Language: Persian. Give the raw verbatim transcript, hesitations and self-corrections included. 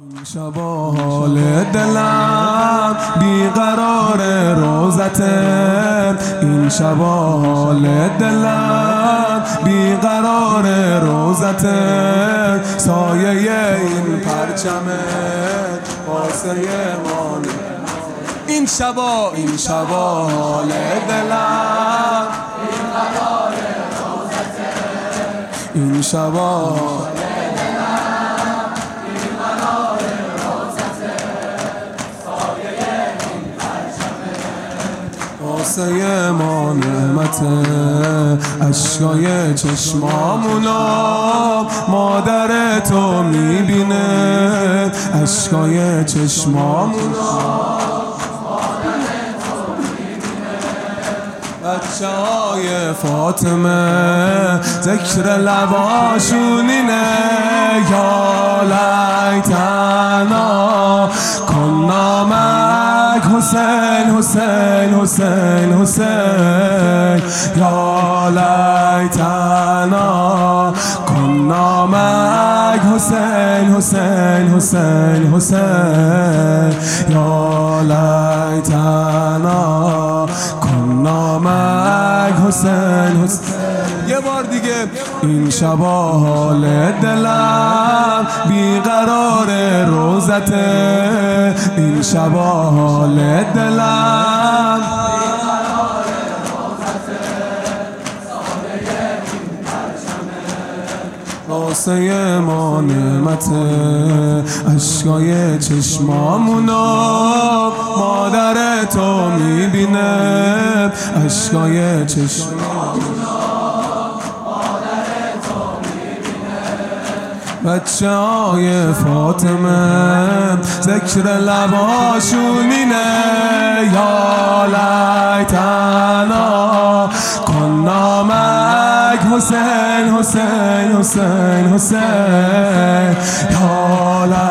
این شبا حال دلم بیقرار روزته، این شبا حال دلم بیقرار روزته، سایه این پرچمه واسه مانه. این شبا این شبا حال دلم بیقرار روزته، این شبا واسه ما نعمته، اشکای چشمامونو مادر تو میبینه، اشکای چشمامونو بچه های فاطمه ذکر لباشون اینه، یا لیتنا کنا مک حسین حسین حسین حسین، یا لیتنا کنا مک حسین حسین حسین حسین، یا لیتنا کنا مک حسین حسین. یه بار دیگه. این شبا حال دلم بیقرار روزته، این شبا حال دلم واسه ما نعمته، اشکای چشمامونو مادر تو میبینه، اشکای چشمامونو مادر تو میبینه، بچه های فاطمه ذکر لباشون اینه، یا لیتنا کنا مک حسین حسین حسین حسین، یا